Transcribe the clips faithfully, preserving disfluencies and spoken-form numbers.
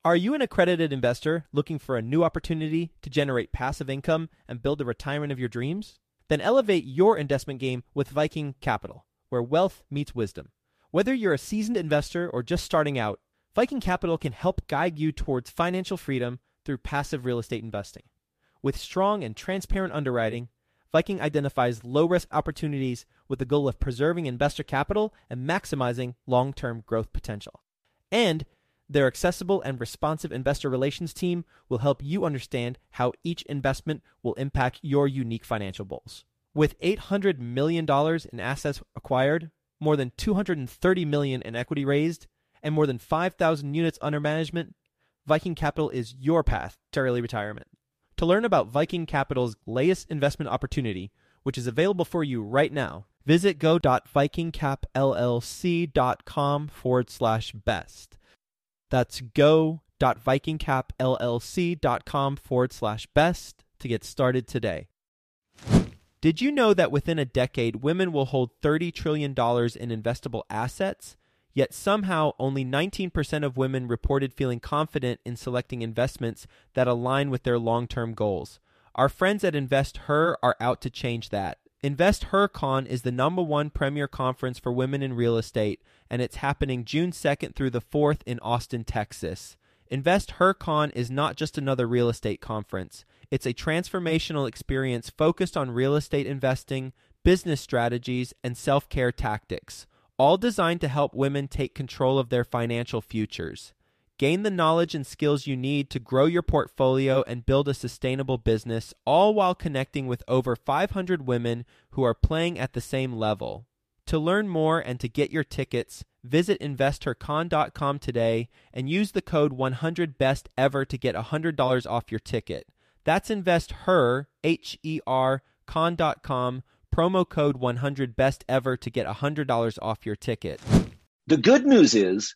Are you an accredited investor looking for a new opportunity to generate passive income and build the retirement of your dreams? Then elevate your investment game with Viking Capital, where wealth meets wisdom. Whether you're a seasoned investor or just starting out, Viking Capital can help guide you towards financial freedom through passive real estate investing. With strong and transparent underwriting, Viking identifies low-risk opportunities with the goal of preserving investor capital and maximizing long-term growth potential. And their accessible and responsive investor relations team will help you understand how each investment will impact your unique financial goals. With eight hundred million dollars in assets acquired, more than two hundred thirty million dollars in equity raised, and more than five thousand units under management, Viking Capital is your path to early retirement. To learn about Viking Capital's latest investment opportunity, which is available for you right now, visit go.vikingcapllc.com forward slash best. That's go.vikingcapllc.com forward slash best to get started today. Did you know that within a decade, women will hold thirty trillion dollars in investable assets? Yet somehow only nineteen percent of women reported feeling confident in selecting investments that align with their long-term goals. Our friends at InvestHer are out to change that. InvestHerCon is the number one premier conference for women in real estate, and it's happening June second through the fourth in Austin, Texas. InvestHerCon is not just another real estate conference. It's a transformational experience focused on real estate investing, business strategies, and self-care tactics, all designed to help women take control of their financial futures. Gain the knowledge and skills you need to grow your portfolio and build a sustainable business, all while connecting with over five hundred women who are playing at the same level. To learn more and to get your tickets, visit investor con dot com today and use the code one hundred best ever to get one hundred dollars off your ticket. That's InvestHer, H E R, con dot com, promo code one hundred best ever to get one hundred dollars off your ticket. The good news is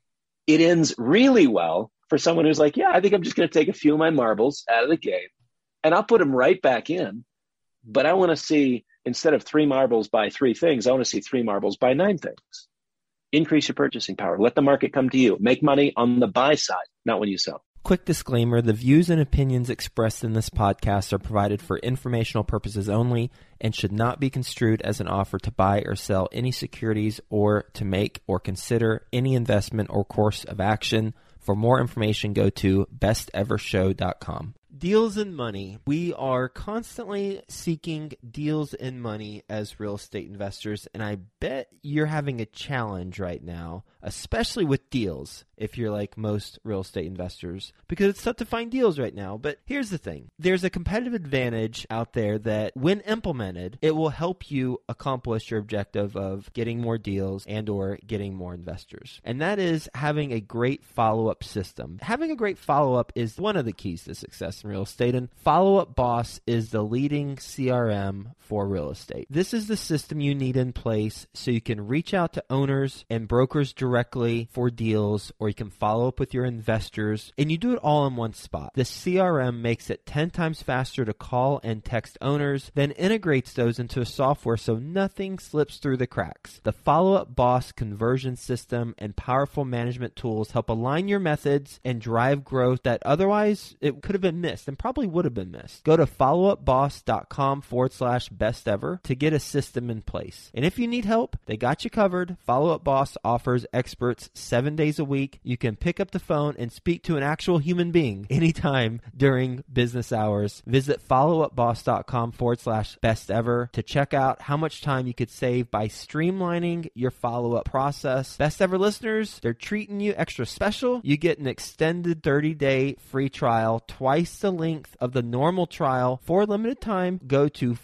it ends really well for someone who's like, yeah, I think I'm just going to take a few of my marbles out of the game and I'll put them right back in. But I want to see, instead of three marbles buy three things, I want to see three marbles buy nine things. Increase your purchasing power. Let the market come to you. Make money on the buy side, not when you sell. Quick disclaimer, the views and opinions expressed in this podcast are provided for informational purposes only and should not be construed as an offer to buy or sell any securities or to make or consider any investment or course of action. For more information, go to best ever show dot com. Deals and money. We are constantly seeking deals and money as real estate investors, and I bet you're having a challenge right now, especially with deals, if you're like most real estate investors, because it's tough to find deals right now. But here's the thing. There's a competitive advantage out there that when implemented, it will help you accomplish your objective of getting more deals and or getting more investors. And that is having a great follow-up system. Having a great follow-up is one of the keys to success in real estate, and Follow Up Boss is the leading C R M for real estate. This is the system you need in place so you can reach out to owners and brokers directly for deals, or you can follow up with your investors, and you do it all in one spot. The C R M makes it ten times faster to call and text owners, then integrates those into a software so nothing slips through the cracks. The Follow Up Boss conversion system and powerful management tools help align your methods and drive growth that otherwise it could have been missed and probably would have been missed. Go to followupboss.com forward slash best ever to get a system in place. And if you need help, they got you covered. Follow Up Boss offers experts seven days a week. You can pick up the phone and speak to an actual human being anytime during business hours. Visit followupboss.com forward slash best ever to check out how much time you could save by streamlining your follow-up process. Best Ever listeners, they're treating you extra special. You get an extended thirty-day free trial, twice the length of the normal trial for a limited time. Go to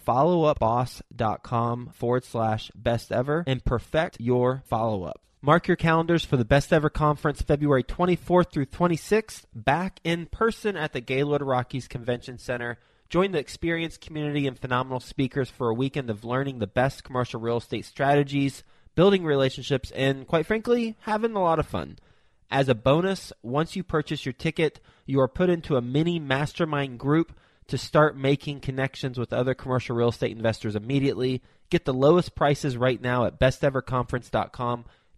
followupboss.com forward slash best ever and perfect your follow-up. Mark your calendars for the Best Ever Conference, February twenty-fourth through twenty-sixth, back in person at the Gaylord Rockies Convention Center. Join the experienced community and phenomenal speakers for a weekend of learning the best commercial real estate strategies, building relationships, and quite frankly, having a lot of fun. As a bonus, once you purchase your ticket, you are put into a mini mastermind group to start making connections with other commercial real estate investors immediately. Get the lowest prices right now at best ever conference dot com.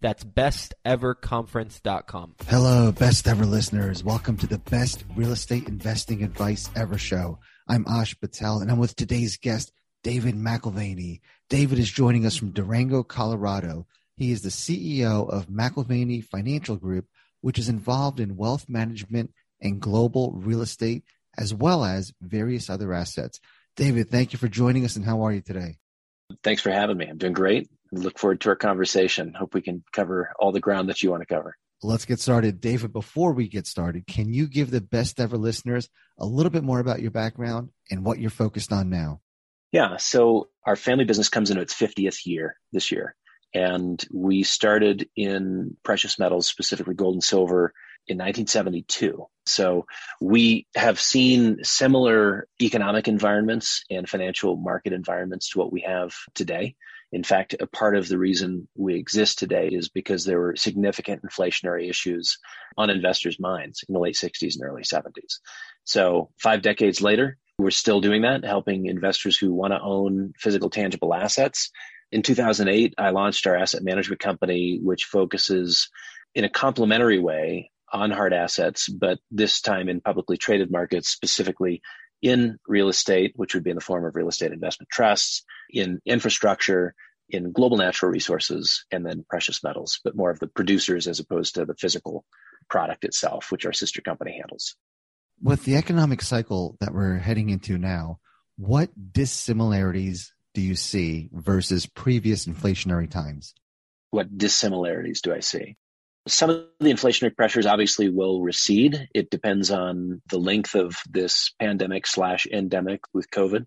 That's best ever conference dot com. Hello, best ever listeners. Welcome to the best real estate investing advice ever show. I'm Ash Patel, and I'm with today's guest, David McAlvany. David is joining us from Durango, Colorado. He is the C E O of McAlvany Financial Group, which is involved in wealth management and global real estate, as well as various other assets. David, thank you for joining us, and how are you today? Thanks for having me. I'm doing great. Look forward to our conversation. Hope we can cover all the ground that you want to cover. Let's get started. David, before we get started, can you give the best ever listeners a little bit more about your background and what you're focused on now? Yeah. So our family business comes into its fiftieth year this year. And we started in precious metals, specifically gold and silver, in nineteen seventy-two. So we have seen similar economic environments and financial market environments to what we have today. In fact, a part of the reason we exist today is because there were significant inflationary issues on investors' minds in the late sixties and early seventies. So five decades later, we're still doing that, helping investors who want to own physical, tangible assets. In two thousand eight, I launched our asset management company, which focuses in a complementary way on hard assets, but this time in publicly traded markets, specifically in real estate, which would be in the form of real estate investment trusts, in infrastructure, in global natural resources, and then precious metals, but more of the producers as opposed to the physical product itself, which our sister company handles. With the economic cycle that we're heading into now, what dissimilarities do you see versus previous inflationary times? What dissimilarities do I see? Some of the inflationary pressures obviously will recede. It depends on the length of this pandemic slash endemic with COVID.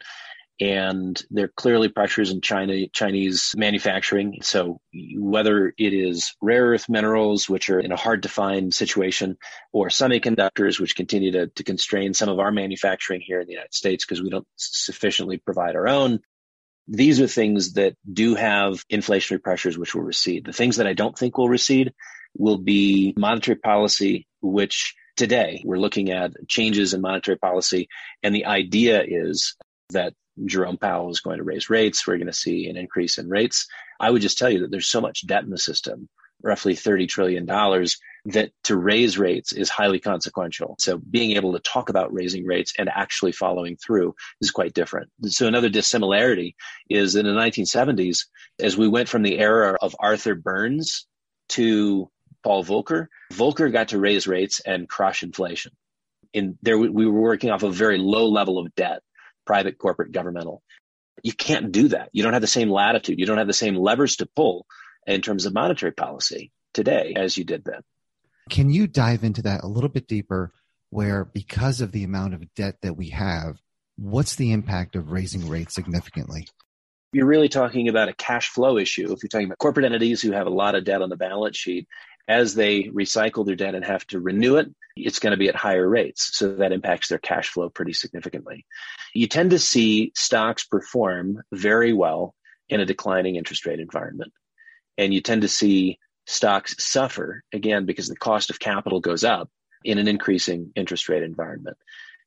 And there are clearly pressures in China, Chinese manufacturing. So whether it is rare earth minerals, which are in a hard to find situation, or semiconductors, which continue to, to constrain some of our manufacturing here in the United States because we don't sufficiently provide our own. These are things that do have inflationary pressures which will recede. The things that I don't think will recede will be monetary policy, which today we're looking at changes in monetary policy. And the idea is that Jerome Powell is going to raise rates. We're going to see an increase in rates. I would just tell you that there's so much debt in the system, roughly thirty trillion dollars, that to raise rates is highly consequential. So being able to talk about raising rates and actually following through is quite different. So another dissimilarity is in the nineteen seventies, as we went from the era of Arthur Burns to Paul Volcker, Volcker got to raise rates and crush inflation. In there, we were working off a very low level of debt, private, corporate, governmental. You can't do that. You don't have the same latitude. You don't have the same levers to pull in terms of monetary policy today as you did then. Can you dive into that a little bit deeper, where because of the amount of debt that we have, what's the impact of raising rates significantly? You're really talking about a cash flow issue. If you're talking about corporate entities who have a lot of debt on the balance sheet, as they recycle their debt and have to renew it, it's going to be at higher rates. So that impacts their cash flow pretty significantly. You tend to see stocks perform very well in a declining interest rate environment. And you tend to see stocks suffer, again, because the cost of capital goes up in an increasing interest rate environment.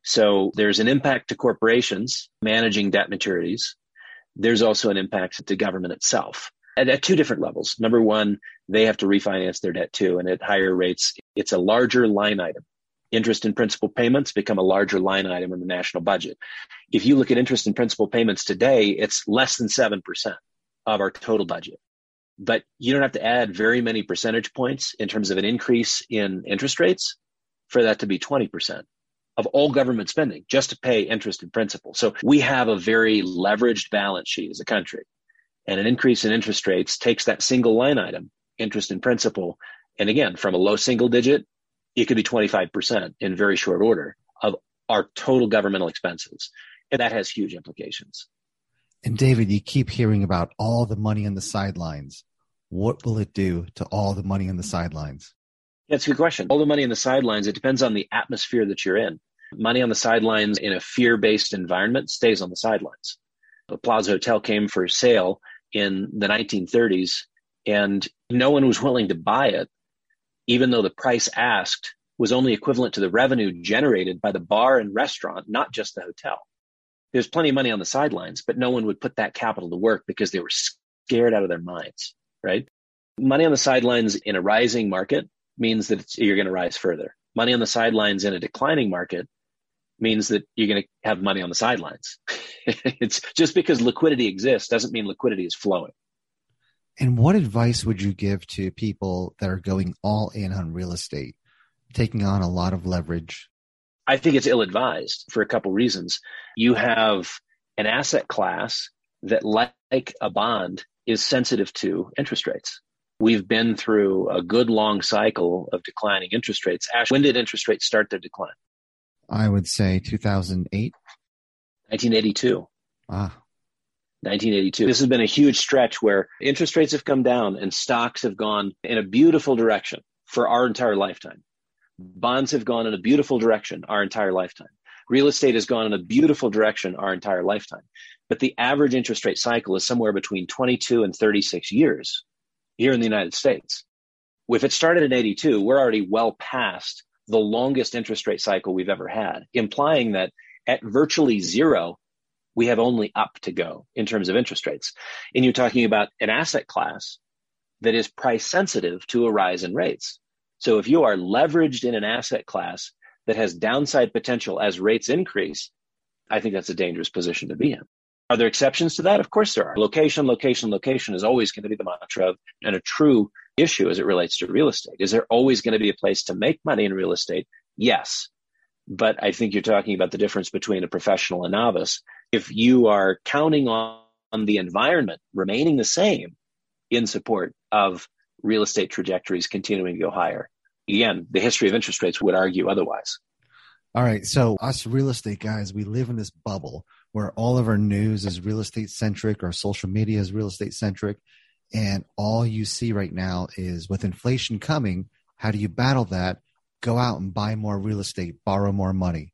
So there's an impact to corporations managing debt maturities. There's also an impact to government itself. At, at two different levels. Number one, they have to refinance their debt too. And at higher rates, it's a larger line item. Interest and principal payments become a larger line item in the national budget. If you look at interest and principal payments today, it's less than seven percent of our total budget. But you don't have to add very many percentage points in terms of an increase in interest rates for that to be twenty percent of all government spending just to pay interest and principal. So we have a very leveraged balance sheet as a country. And an increase in interest rates takes that single line item, interest and principal. And again, from a low single digit, it could be twenty-five percent in very short order of our total governmental expenses. And that has huge implications. And David, you keep hearing about all the money on the sidelines. What will it do to all the money on the sidelines? That's a good question. All the money on the sidelines, it depends on the atmosphere that you're in. Money on the sidelines in a fear-based environment stays on the sidelines. The Plaza Hotel came for sale in the nineteen thirties, and no one was willing to buy it, even though the price asked was only equivalent to the revenue generated by the bar and restaurant, not just the hotel. There's plenty of money on the sidelines, but no one would put that capital to work because they were scared out of their minds, right? Money on the sidelines in a rising market means that it's, you're going to rise further. Money on the sidelines in a declining market means that you're going to have money on the sidelines. It's just because liquidity exists doesn't mean liquidity is flowing. And what advice would you give to people that are going all in on real estate, taking on a lot of leverage? I think it's ill-advised for a couple reasons. You have an asset class that, like a bond, is sensitive to interest rates. We've been through a good long cycle of declining interest rates. Ash, when did interest rates start their decline? I would say two thousand eight. nineteen eighty-two. Ah. nineteen eighty-two. This has been a huge stretch where interest rates have come down and stocks have gone in a beautiful direction for our entire lifetime. Bonds have gone in a beautiful direction our entire lifetime. Real estate has gone in a beautiful direction our entire lifetime. But the average interest rate cycle is somewhere between twenty-two and thirty-six years here in the United States. If it started in eighty-two, we're already well past the longest interest rate cycle we've ever had, implying that at virtually zero, we have only up to go in terms of interest rates. And you're talking about an asset class that is price sensitive to a rise in rates. So if you are leveraged in an asset class that has downside potential as rates increase, I think that's a dangerous position to be in. Are there exceptions to that? Of course there are. Location, location, location is always going to be the mantra of, and a true issue as it relates to real estate. Is there always going to be a place to make money in real estate? Yes. But I think you're talking about the difference between a professional and novice. If you are counting on, on the environment remaining the same in support of real estate trajectories continuing to go higher, again, the history of interest rates would argue otherwise. All right. So us real estate guys, we live in this bubble where all of our news is real estate centric, our social media is real estate centric. And all you see right now is with inflation coming, how do you battle that? Go out and buy more real estate, borrow more money.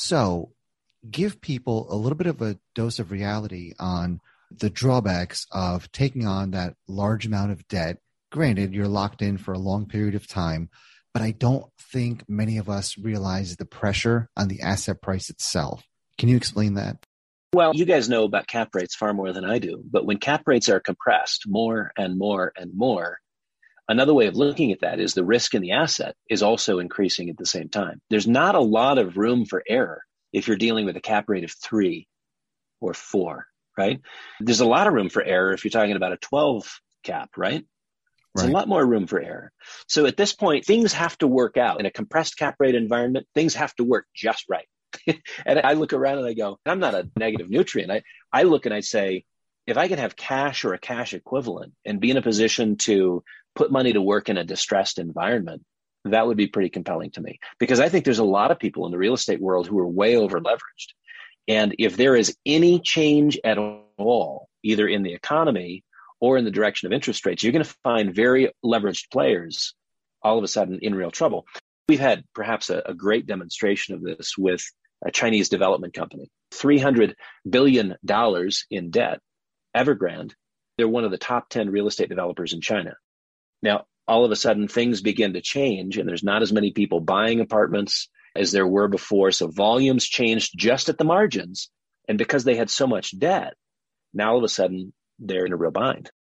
So give people a little bit of a dose of reality on the drawbacks of taking on that large amount of debt. Granted, you're locked in for a long period of time, but I don't think many of us realize the pressure on the asset price itself. Can you explain that? Well, you guys know about cap rates far more than I do, but when cap rates are compressed more and more and more, another way of looking at that is the risk in the asset is also increasing at the same time. There's not a lot of room for error if you're dealing with a cap rate of three or four, right? There's a lot of room for error if you're talking about a twelve cap, right? There's right. a lot more room for error. So at this point, things have to work out. In a compressed cap rate environment, things have to work just right. And I look around and I go, I'm not a negative nutrient. I, I look and I say, if I can have cash or a cash equivalent and be in a position to put money to work in a distressed environment, that would be pretty compelling to me. Because I think there's a lot of people in the real estate world who are way over leveraged. And if there is any change at all, either in the economy or in the direction of interest rates, you're going to find very leveraged players all of a sudden in real trouble. We've had perhaps a, a great demonstration of this with a Chinese development company, three hundred billion dollars in debt, Evergrande. They're one of the top ten real estate developers in China. Now, all of a sudden, things begin to change, and there's not as many people buying apartments as there were before. So volumes changed just at the margins. And because they had so much debt, now all of a sudden, they're in a real bind.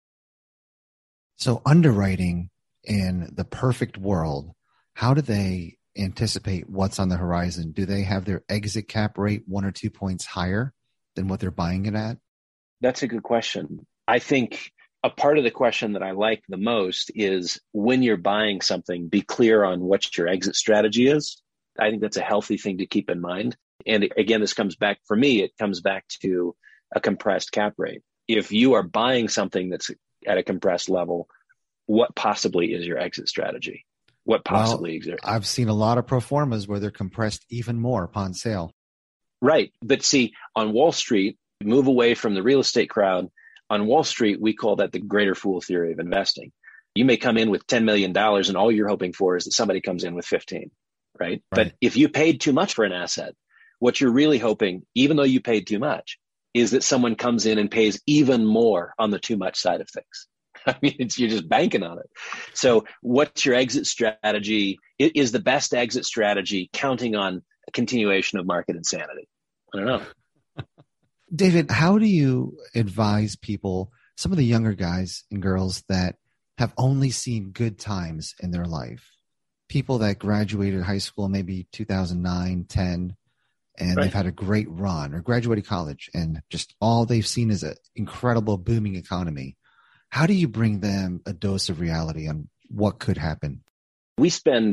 So underwriting in the perfect world, how do they anticipate what's on the horizon? Do they have their exit cap rate one or two points higher than what they're buying it at? That's a good question. I think a part of the question that I like the most is when you're buying something, be clear on what your exit strategy is. I think that's a healthy thing to keep in mind. And again, this comes back, for me, it comes back to a compressed cap rate. If you are buying something that's at a compressed level, what possibly is your exit strategy? What possibly well, exists? I've seen a lot of pro formas where they're compressed even more upon sale. Right. But see, on Wall Street, move away from the real estate crowd. On Wall Street, we call that the greater fool theory of investing. You may come in with ten million dollars and all you're hoping for is that somebody comes in with fifteen, right? right? But if you paid too much for an asset, what you're really hoping, even though you paid too much, is that someone comes in and pays even more on the too much side of things. I mean, it's, you're just banking on it. So what's your exit strategy? It is the best exit strategy counting on a continuation of market insanity? I don't know. David, how do you advise people, some of the younger guys and girls that have only seen good times in their life. People that graduated high school maybe two thousand nine, ten, and right. they've had a great run, or graduated college, and just all they've seen is an incredible booming economy. How do you bring them a dose of reality on what could happen? We spend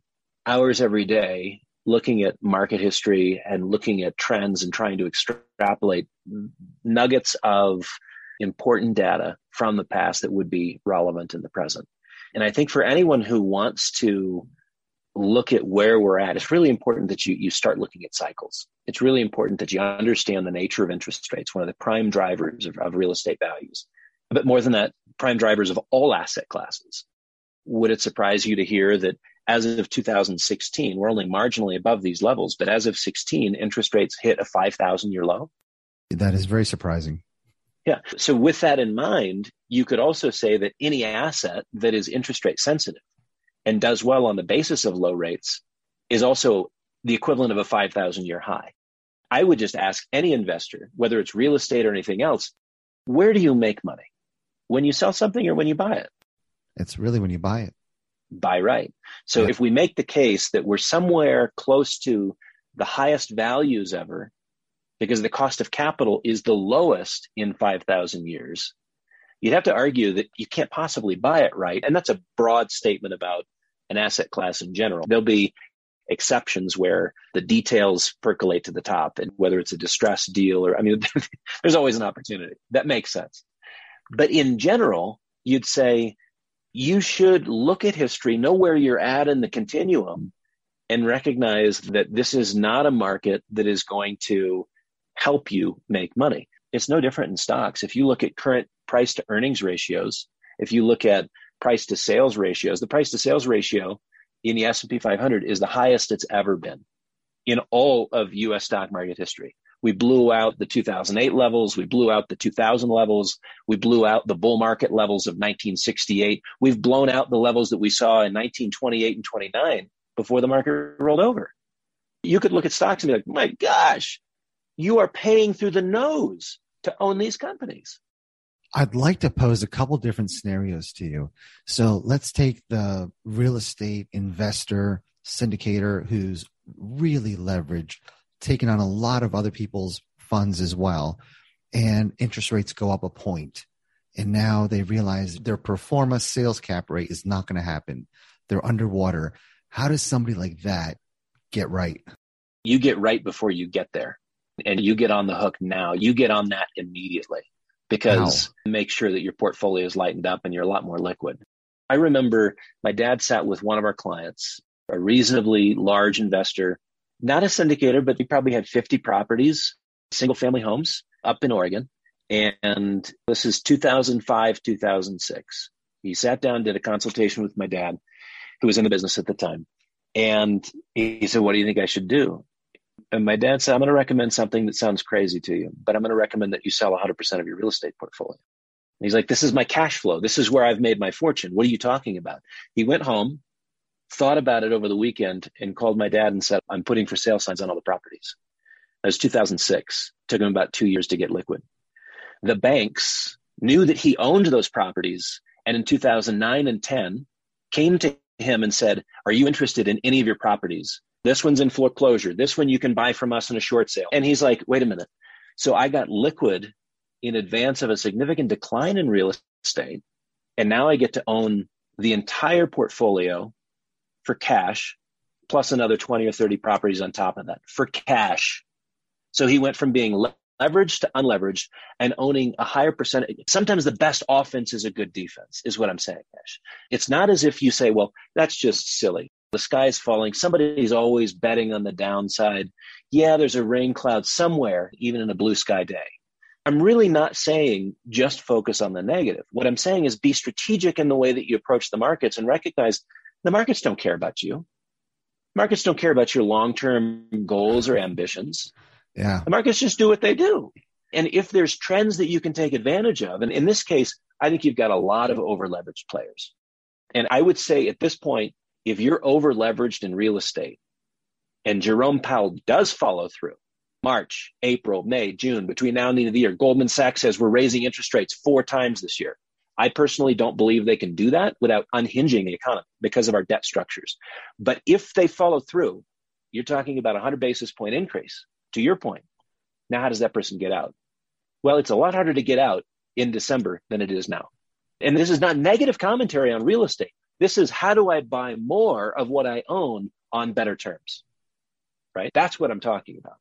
hours every day looking at market history and looking at trends and trying to extrapolate nuggets of important data from the past that would be relevant in the present. And I think for anyone who wants to look at where we're at, it's really important that you, you start looking at cycles. It's really important that you understand the nature of interest rates, one of the prime drivers of, of real estate values. But more than that, prime drivers of all asset classes. Would it surprise you to hear that as of two thousand sixteen, we're only marginally above these levels, but as of sixteen, interest rates hit a five thousand year low? That is very surprising. Yeah. So with that in mind, you could also say that any asset that is interest rate sensitive and does well on the basis of low rates is also the equivalent of a five thousand year high. I would just ask any investor, whether it's real estate or anything else, where do you make money? When you sell something or when you buy it? It's really when you buy it. Buy right. So yeah. If we make the case that we're somewhere close to the highest values ever, because the cost of capital is the lowest in five thousand years, you'd have to argue that you can't possibly buy it right. And that's a broad statement about an asset class in general. There'll be exceptions where the details percolate to the top, and whether it's a distressed deal or, I mean, there's always an opportunity. That makes sense. But in general, you'd say you should look at history, know where you're at in the continuum, and recognize that this is not a market that is going to help you make money. It's no different in stocks. If you look at current price to earnings ratios, if you look at price to sales ratios, the price to sales ratio in the S and P five hundred is the highest it's ever been in all of U S stock market history. We blew out the two thousand eight levels. We blew out the two thousand levels. We blew out the bull market levels of nineteen sixty-eight. We've blown out the levels that we saw in nineteen twenty-eight and twenty-nine before the market rolled over. You could look at stocks and be like, my gosh, you are paying through the nose to own these companies. I'd like to pose a couple different scenarios to you. So let's take the real estate investor syndicator who's really leveraged, taking on a lot of other people's funds as well, and interest rates go up a point. And now they realize their pro forma sales cap rate is not going to happen. They're underwater. How does somebody like that get right? You get right before you get there. And you get on the hook now. You get on that immediately, because wow. Make sure that your portfolio is lightened up and you're a lot more liquid. I remember my dad sat with one of our clients, a reasonably large investor, not a syndicator, but he probably had fifty properties, single family homes up in Oregon. And this is two thousand five, two thousand six. He sat down, did a consultation with my dad, who was in the business at the time. And he said, what do you think I should do? And my dad said, I'm going to recommend something that sounds crazy to you, but I'm going to recommend that you sell one hundred percent of your real estate portfolio. And he's like, this is my cash flow. This is where I've made my fortune. What are you talking about? He went home, thought about it over the weekend, and called my dad and said, I'm putting for sale signs on all the properties. That was two thousand six. It took him about two years to get liquid. The banks knew that he owned those properties, and in two thousand nine and ten came to him and said, are you interested in any of your properties? This one's in foreclosure. This one you can buy from us in a short sale. And he's like, wait a minute. So I got liquid in advance of a significant decline in real estate. And now I get to own the entire portfolio for cash, plus another twenty or thirty properties on top of that for cash. So he went from being le- leveraged to unleveraged and owning a higher percentage. Sometimes the best offense is a good defense, is what I'm saying, Ash. It's not as if you say, well, that's just silly. The sky's falling. Somebody's always betting on the downside. Yeah, there's a rain cloud somewhere, even in a blue sky day. I'm really not saying just focus on the negative. What I'm saying is be strategic in the way that you approach the markets and recognize the markets don't care about you. Markets don't care about your long-term goals or ambitions. Yeah. The markets just do what they do. And if there's trends that you can take advantage of, and in this case, I think you've got a lot of over-leveraged players. And I would say at this point, if you're over-leveraged in real estate and Jerome Powell does follow through, March, April, May, June, between now and the end of the year, Goldman Sachs says we're raising interest rates four times this year. I personally don't believe they can do that without unhinging the economy because of our debt structures. But if they follow through, you're talking about a one hundred basis point increase, to your point. Now, how does that person get out? Well, it's a lot harder to get out in December than it is now. And this is not negative commentary on real estate. This is, how do I buy more of what I own on better terms? Right? That's what I'm talking about.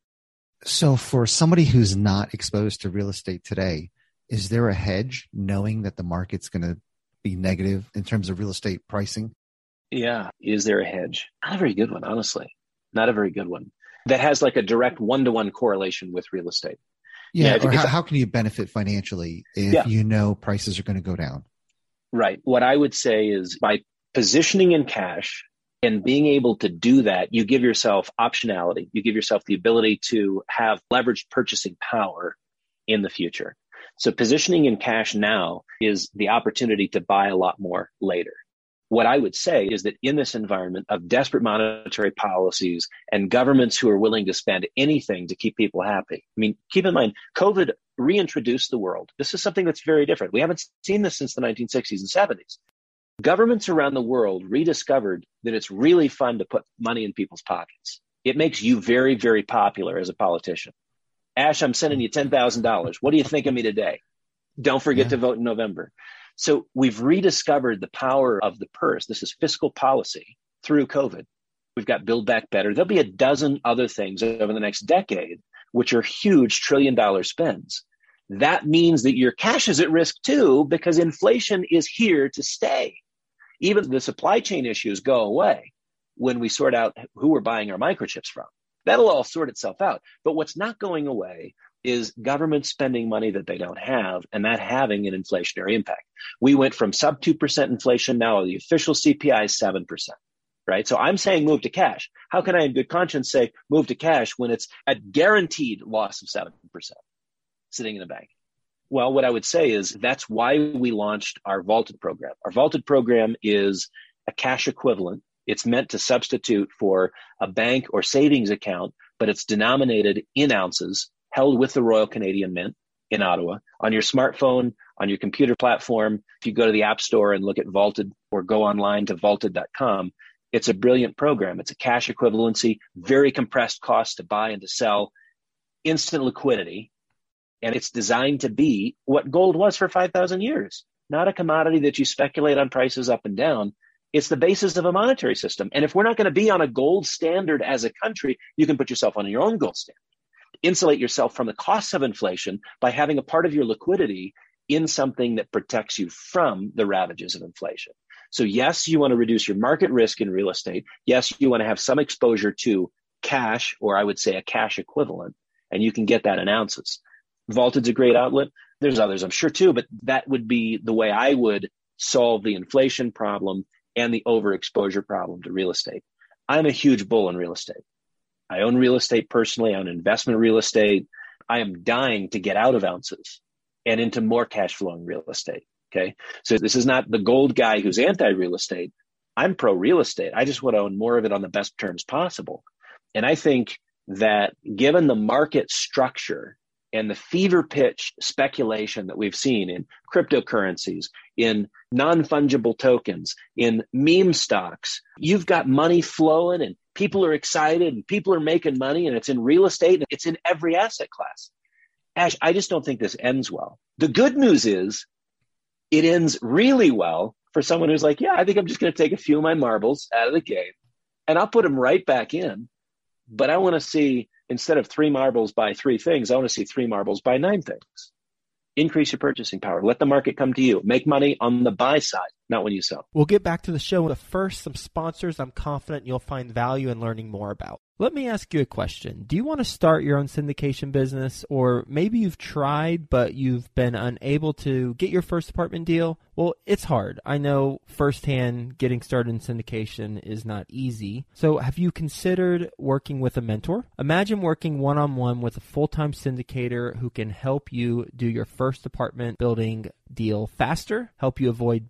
So for somebody who's not exposed to real estate today, is there a hedge knowing that the market's going to be negative in terms of real estate pricing? Yeah. Is there a hedge? Not a very good one, honestly. Not a very good one that has like a direct one-to-one correlation with real estate. Yeah. yeah or how, how can you benefit financially if yeah. you know prices are going to go down? Right. What I would say is by positioning in cash and being able to do that, you give yourself optionality. You give yourself the ability to have leveraged purchasing power in the future. So positioning in cash now is the opportunity to buy a lot more later. What I would say is that in this environment of desperate monetary policies and governments who are willing to spend anything to keep people happy. I mean, keep in mind, COVID reintroduced the world. This is something that's very different. We haven't seen this since the nineteen sixties and seventies. Governments around the world rediscovered that it's really fun to put money in people's pockets. It makes you very, very popular as a politician. Ash, I'm sending you ten thousand dollars. What do you think of me today? Don't forget yeah. to vote in November. So we've rediscovered the power of the purse. This is fiscal policy through COVID. We've got Build Back Better. There'll be a dozen other things over the next decade, which are huge trillion dollar spends. That means that your cash is at risk too, because inflation is here to stay. Even the supply chain issues go away when we sort out who we're buying our microchips from. That'll all sort itself out. But what's not going away is government spending money that they don't have, and that having an inflationary impact. We went from sub two percent inflation. Now the official C P I is seven percent, right? So I'm saying move to cash. How can I in good conscience say move to cash when it's a guaranteed loss of seven percent sitting in the bank? Well, what I would say is that's why we launched our Vaulted program. Our Vaulted program is a cash equivalent. It's meant to substitute for a bank or savings account, but it's denominated in ounces, held with the Royal Canadian Mint in Ottawa. On your smartphone, on your computer platform, if you go to the App Store and look at Vaulted or go online to vaulted dot com, it's a brilliant program. It's a cash equivalency, very compressed cost to buy and to sell, instant liquidity. And it's designed to be what gold was for five thousand years, not a commodity that you speculate on prices up and down. It's the basis of a monetary system. And if we're not going to be on a gold standard as a country, you can put yourself on your own gold standard. Insulate yourself from the costs of inflation by having a part of your liquidity in something that protects you from the ravages of inflation. So yes, you want to reduce your market risk in real estate. Yes, you want to have some exposure to cash, or I would say a cash equivalent, and you can get that in ounces. Vaulted's a great outlet. There's others, I'm sure, too, but that would be the way I would solve the inflation problem and the overexposure problem to real estate. I'm a huge bull in real estate. I own real estate personally. I own investment real estate. I am dying to get out of ounces and into more cash flowing real estate. Okay. So this is not the gold guy who's anti-real estate. I'm pro real estate. I just want to own more of it on the best terms possible. And I think that given the market structure and the fever pitch speculation that we've seen in cryptocurrencies, in non-fungible tokens, in meme stocks, you've got money flowing and people are excited and people are making money, and it's in real estate and it's in every asset class. Ash, I just don't think this ends well. The good news is it ends really well for someone who's like, yeah, I think I'm just going to take a few of my marbles out of the game and I'll put them right back in. But I want to see, instead of three marbles buy three things, I want to see three marbles buy nine things. Increase your purchasing power. Let the market come to you. Make money on the buy side, not when you sell. We'll get back to the show. But first, some sponsors I'm confident you'll find value in learning more about. Let me ask you a question. Do you want to start your own syndication business? Or maybe you've tried, but you've been unable to get your first apartment deal? Well, it's hard. I know firsthand getting started in syndication is not easy. So have you considered working with a mentor? Imagine working one-on-one with a full-time syndicator who can help you do your first apartment building deal faster, help you avoid big mistakes,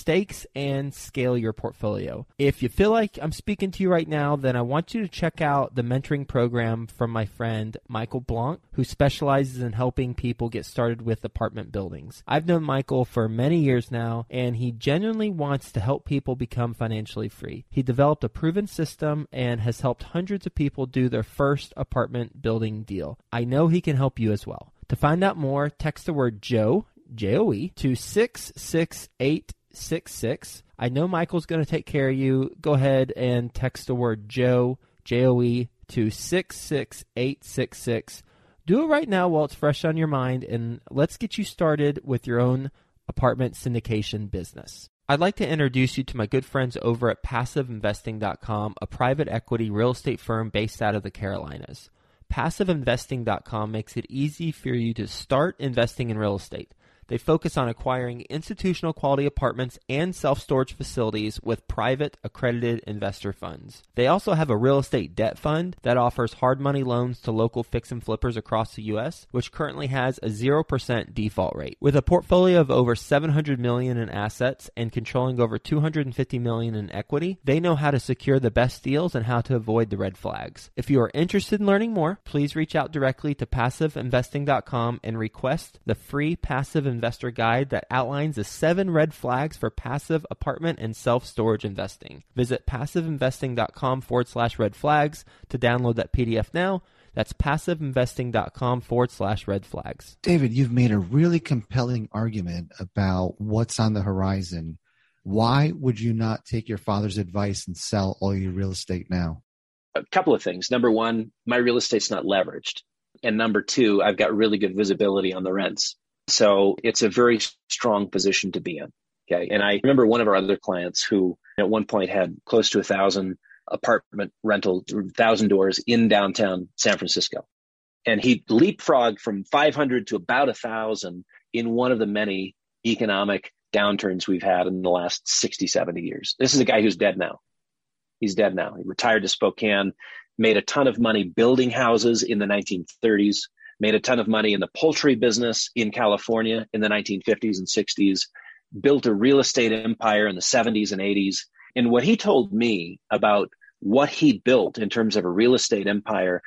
mistakes and scale your portfolio. If you feel like I'm speaking to you right now, then I want you to check out the mentoring program from my friend Michael Blanc, who specializes in helping people get started with apartment buildings. I've known Michael for many years now, and he genuinely wants to help people become financially free. He developed a proven system and has helped hundreds of people do their first apartment building deal. I know he can help you as well. To find out more, text the word Joe, J O E, to six six eight six six. I know Michael's going to take care of you. Go ahead and text the word Joe, J O E, to six six eight six six. Do it right now while it's fresh on your mind, and let's get you started with your own apartment syndication business. I'd like to introduce you to my good friends over at passive investing dot com, a private equity real estate firm based out of the Carolinas. passive investing dot com makes it easy for you to start investing in real estate. They focus on acquiring institutional quality apartments and self-storage facilities with private accredited investor funds. They also have a real estate debt fund that offers hard money loans to local fix and flippers across the U S, which currently has a zero percent default rate. With a portfolio of over seven hundred million dollars in assets and controlling over two hundred fifty million dollars in equity, they know how to secure the best deals and how to avoid the red flags. If you are interested in learning more, please reach out directly to passive investing dot com and request the free Passive Investor Guide that outlines the seven red flags for passive apartment and self-storage investing. Visit passive investing dot com forward slash red flags to download that P D F now. That's passive investing dot com forward slash red flags. David, you've made a really compelling argument about what's on the horizon. Why would you not take your father's advice and sell all your real estate now? A couple of things. Number one, my real estate's not leveraged. And number two, I've got really good visibility on the rents. So it's a very strong position to be in. Okay. And I remember one of our other clients who at one point had close to a thousand apartment rental, thousand doors in downtown San Francisco. And he leapfrogged from five hundred to about a thousand in one of the many economic downturns we've had in the last sixty, seventy years. This is a guy who's dead now. He's dead now. He retired to Spokane, made a ton of money building houses in the nineteen thirties. Made a ton of money in the poultry business in California in the nineteen fifties and sixties, built a real estate empire in the seventies and eighties. And what he told me about what he built in terms of a real estate empire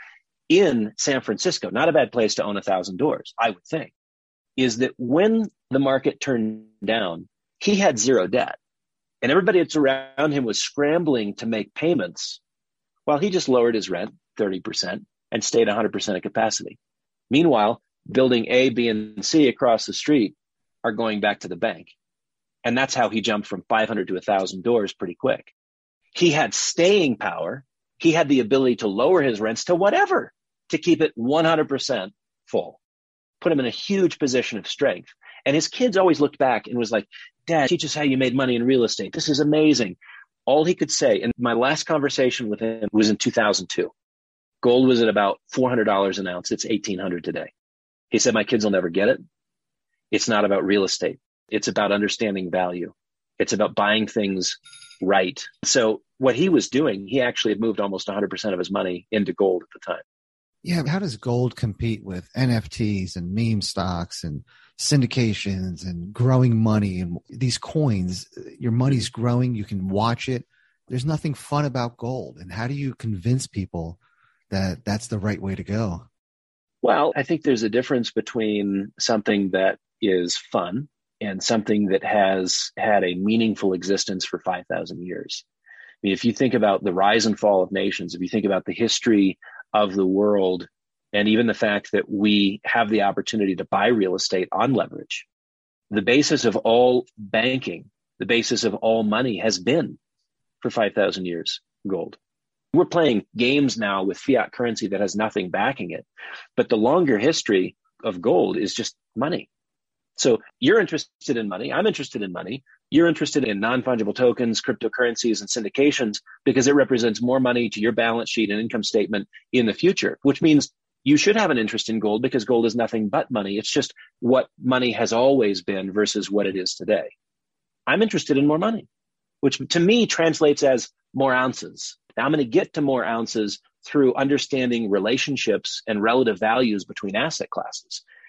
in San Francisco, not a bad place to own a thousand doors, I would think, is that when the market turned down, he had zero debt. And everybody that's around him was scrambling to make payments while he just lowered his rent thirty percent and stayed one hundred percent of capacity. Meanwhile, building A, B, and C across the street are going back to the bank. And that's how he jumped from five hundred to one thousand doors pretty quick. He had staying power. He had the ability to lower his rents to whatever to keep it one hundred percent full. Put him in a huge position of strength. And his kids always looked back and was like, Dad, teach us how you made money in real estate. This is amazing. All he could say, and my last conversation with him was in two thousand two. Gold was at about four hundred dollars an ounce. It's eighteen hundred dollars today. He said, my kids will never get it. It's not about real estate. It's about understanding value. It's about buying things right. So what he was doing, he actually had moved almost one hundred percent of his money into gold at the time. Yeah. How does gold compete with N F Ts and meme stocks and syndications and growing money and these coins? Your money's growing. You can watch it. There's nothing fun about gold. And how do you convince people that that's the right way to go? Well, I think there's a difference between something that is fun and something that has had a meaningful existence for five thousand years. I mean, if you think about the rise and fall of nations, if you think about the history of the world, and even the fact that we have the opportunity to buy real estate on leverage, the basis of all banking, the basis of all money has been for five thousand years, gold. We're playing games now with fiat currency that has nothing backing it. But the longer history of gold is just money. So you're interested in money. I'm interested in money. You're interested in non-fungible tokens, cryptocurrencies, and syndications because it represents more money to your balance sheet and income statement in the future, which means you should have an interest in gold because gold is nothing but money. It's just what money has always been versus what it is today. I'm interested in more money, which to me translates as more ounces. Now, I'm going to get to more ounces through understanding relationships and relative values between asset classes.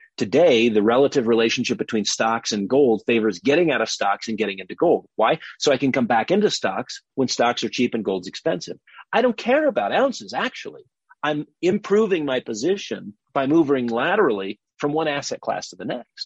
Today, the relative relationship between stocks and gold favors getting out of stocks and getting into gold. Why? So I can come back into stocks when stocks are cheap and gold's expensive. I don't care about ounces, actually. I'm improving my position by moving laterally from one asset class to the next.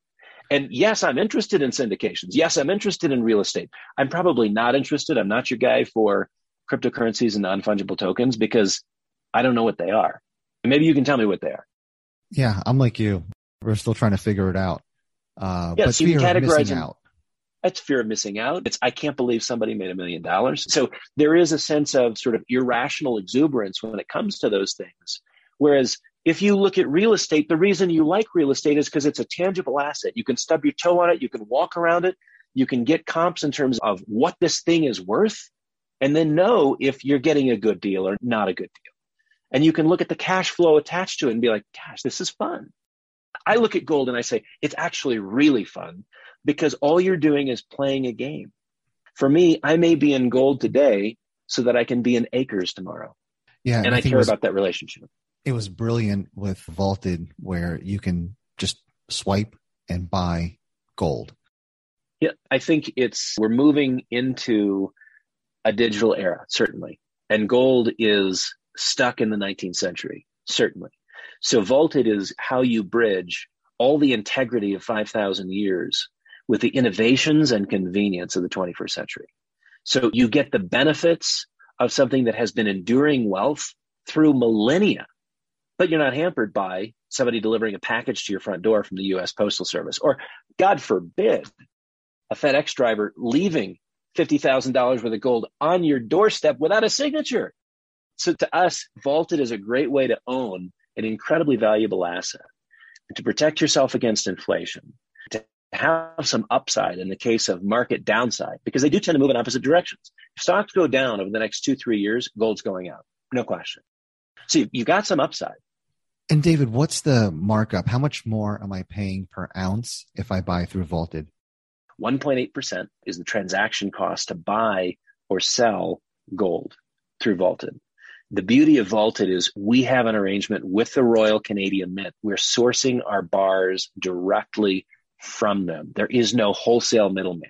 And yes, I'm interested in syndications. Yes, I'm interested in real estate. I'm probably not interested. I'm not your guy for cryptocurrencies and non-fungible tokens because I don't know what they are. Maybe you can tell me what they are. Yeah, I'm like you. We're still trying to figure it out. Uh, yeah, but so you fear can of categorize missing them. out. That's fear of missing out. It's, I can't believe somebody made a million dollars. So there is a sense of sort of irrational exuberance when it comes to those things. Whereas if you look at real estate, the reason you like real estate is because it's a tangible asset. You can stub your toe on it. You can walk around it. You can get comps in terms of what this thing is worth and then know if you're getting a good deal or not a good deal. And you can look at the cash flow attached to it and be like, gosh, this is fun. I look at gold and I say, it's actually really fun because all you're doing is playing a game. For me, I may be in gold today so that I can be in acres tomorrow. Yeah, and I, I care was, about that relationship. It was brilliant with Vaulted where you can just swipe and buy gold. Yeah, I think it's, we're moving into a digital era, certainly. And gold is stuck in the nineteenth century, certainly. So Vaulted is how you bridge all the integrity of five thousand years with the innovations and convenience of the twenty-first century. So you get the benefits of something that has been enduring wealth through millennia, but you're not hampered by somebody delivering a package to your front door from the U S Postal Service, or God forbid, a FedEx driver leaving fifty thousand dollars worth of gold on your doorstep without a signature. So to us, Vaulted is a great way to own an incredibly valuable asset, to protect yourself against inflation, to have some upside in the case of market downside, because they do tend to move in opposite directions. If stocks go down over the next two, three years, gold's going up, no question. So you've got some upside. And David, what's the markup? How much more am I paying per ounce if I buy through Vaulted? one point eight percent is the transaction cost to buy or sell gold through Vaulted. The beauty of Vaulted is we have an arrangement with the Royal Canadian Mint. We're sourcing our bars directly from them. There is no wholesale middleman.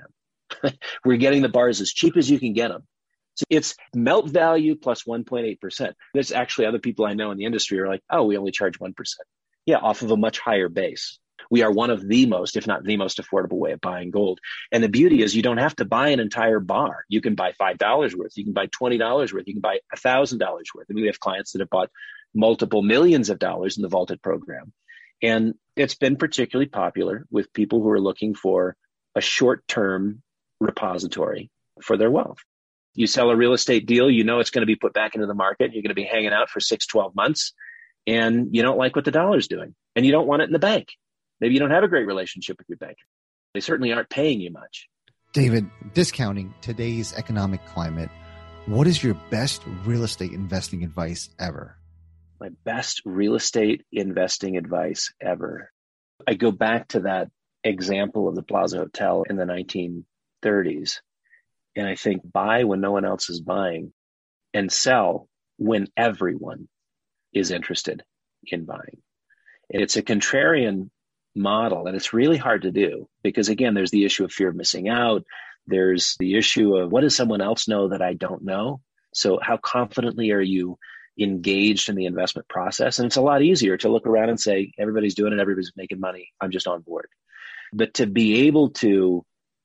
We're getting the bars as cheap as you can get them. So it's melt value plus one point eight percent. There's actually other people I know in the industry are like, oh, we only charge one percent. Yeah, off of a much higher base. We are one of the most, if not the most affordable way of buying gold. And the beauty is you don't have to buy an entire bar. You can buy five dollars worth. You can buy twenty dollars worth. You can buy one thousand dollars worth. I mean, we have clients that have bought multiple millions of dollars in the Vaulted program. And it's been particularly popular with people who are looking for a short-term repository for their wealth. You sell a real estate deal, you know it's going to be put back into the market. You're going to be hanging out for six, twelve months, and you don't like what the dollar's doing, and you don't want it in the bank. Maybe you don't have a great relationship with your bank. They certainly aren't paying you much. David, discounting today's economic climate, what is your best real estate investing advice ever? My best real estate investing advice ever. I go back to that example of the Plaza Hotel in the nineteen thirties. And I think buy when no one else is buying and sell when everyone is interested in buying. And it's a contrarian model, and it's really hard to do because, again, there's the issue of fear of missing out. There's the issue of what does someone else know that I don't know? So how confidently are you engaged in the investment process? And it's a lot easier to look around and say, everybody's doing it, everybody's making money, I'm just on board. But to be able to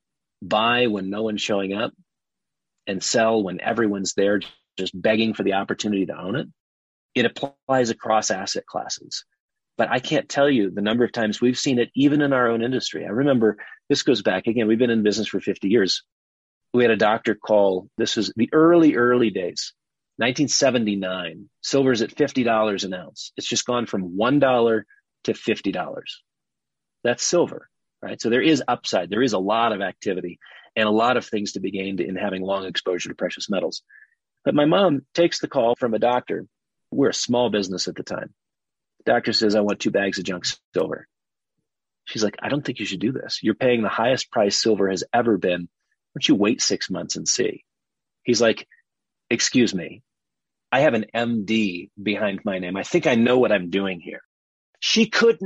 buy when no one's showing up and sell when everyone's there just begging for the opportunity to own it, it applies across asset classes. But I can't tell you the number of times we've seen it even in our own industry. I remember, this goes back, again, we've been in business for fifty years. We had a doctor call, this was the early, early days, nineteen seventy-nine. Silver's at fifty dollars an ounce. It's just gone from one dollar to fifty dollars. That's silver, right? So there is upside. There is a lot of activity and a lot of things to be gained in having long exposure to precious metals. But my mom takes the call from a doctor. We're a small business at the time. Doctor says, I want two bags of junk silver. She's like, I don't think you should do this. You're paying the highest price silver has ever been. Why don't you wait six months and see? He's like, excuse me, I have an M D behind my name. I think I know what I'm doing here. She could not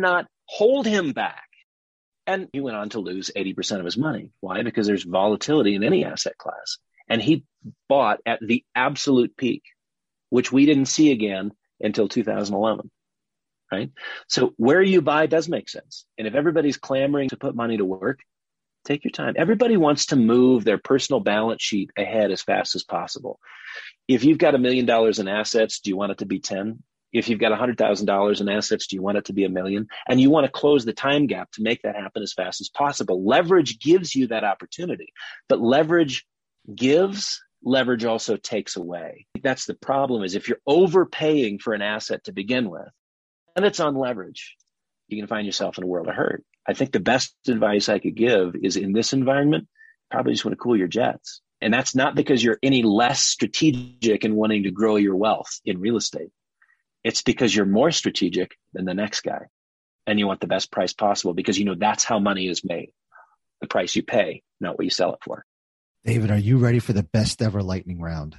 hold him back. And he went on to lose eighty percent of his money. Why? Because there's volatility in any asset class. And he bought at the absolute peak, which we didn't see again until two thousand eleven, right? So where you buy does make sense. And if everybody's clamoring to put money to work, take your time. Everybody wants to move their personal balance sheet ahead as fast as possible. If you've got a million dollars in assets, do you want it to be ten? If you've got one hundred thousand dollars in assets, do you want it to be a million? And you want to close the time gap to make that happen as fast as possible. Leverage gives you that opportunity, but leverage gives, leverage also takes away. That's the problem, is if you're overpaying for an asset to begin with, and it's on leverage, you can find yourself in a world of hurt. I think the best advice I could give is, in this environment, probably just want to cool your jets. And that's not because you're any less strategic in wanting to grow your wealth in real estate. It's because you're more strategic than the next guy, and you want the best price possible because you know that's how money is made. The price you pay, not what you sell it for. David, are you ready for the best ever lightning round?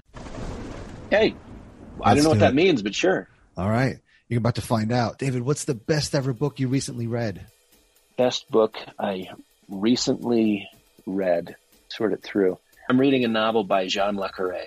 Hey, I don't know what that means, but sure. All right. You're about to find out. David, what's the best ever book you recently read? Best book I recently read, sort it through. I'm reading a novel by Jean Le Carré,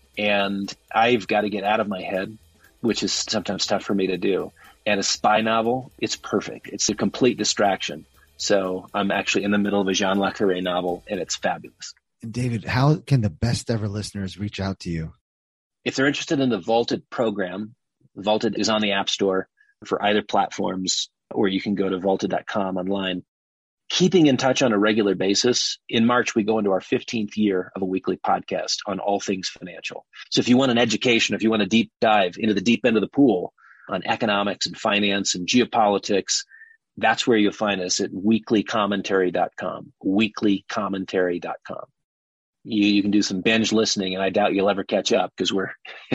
and I've got to get out of my head, which is sometimes tough for me to do. And a spy novel, it's perfect. It's a complete distraction. So I'm actually in the middle of a Jean Le Carré novel, and it's fabulous. And David, how can the best ever listeners reach out to you? If they're interested in the Vaulted program, Vaulted is on the App Store for either platforms, or you can go to vaulted dot com online. Keeping in touch on a regular basis. In March, we go into our fifteenth year of a weekly podcast on all things financial. So if you want an education, if you want a deep dive into the deep end of the pool on economics and finance and geopolitics, that's where you'll find us at weekly commentary dot com, weekly commentary dot com. You, you can do some binge listening, and I doubt you'll ever catch up because we're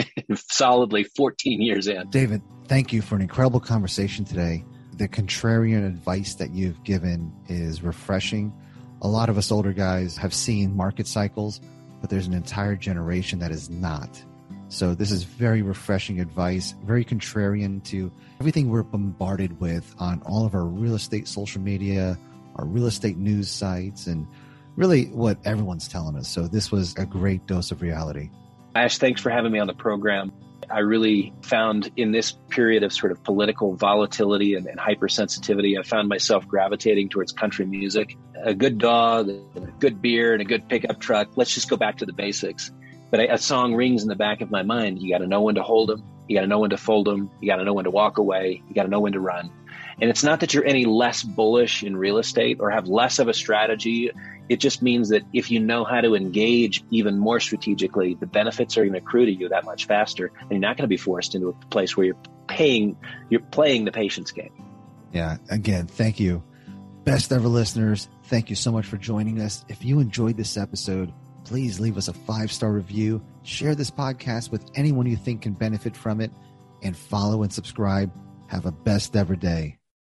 solidly fourteen years in. David, thank you for an incredible conversation today. The contrarian advice that you've given is refreshing. A lot of us older guys have seen market cycles, but there's an entire generation that is not. So this is very refreshing advice, very contrarian to everything we're bombarded with on all of our real estate social media, our real estate news sites, and really what everyone's telling us. So this was a great dose of reality. Ash, thanks for having me on the program. I really found in this period of sort of political volatility and, and hypersensitivity, I found myself gravitating towards country music. A good dog, a good beer, and a good pickup truck. Let's just go back to the basics. But a, a song rings in the back of my mind. You got to know when to hold them. You got to know when to fold them. You got to know when to walk away. You got to know when to run. And it's not that you're any less bullish in real estate or have less of a strategy. It just means that if you know how to engage even more strategically, the benefits are going to accrue to you that much faster. And you're not going to be forced into a place where you're paying, you're playing the patience game. Yeah. Again, thank you. Best ever listeners, thank you so much for joining us. If you enjoyed this episode, please leave us a five-star review. Share this podcast with anyone you think can benefit from it, and follow and subscribe. Have a best ever day.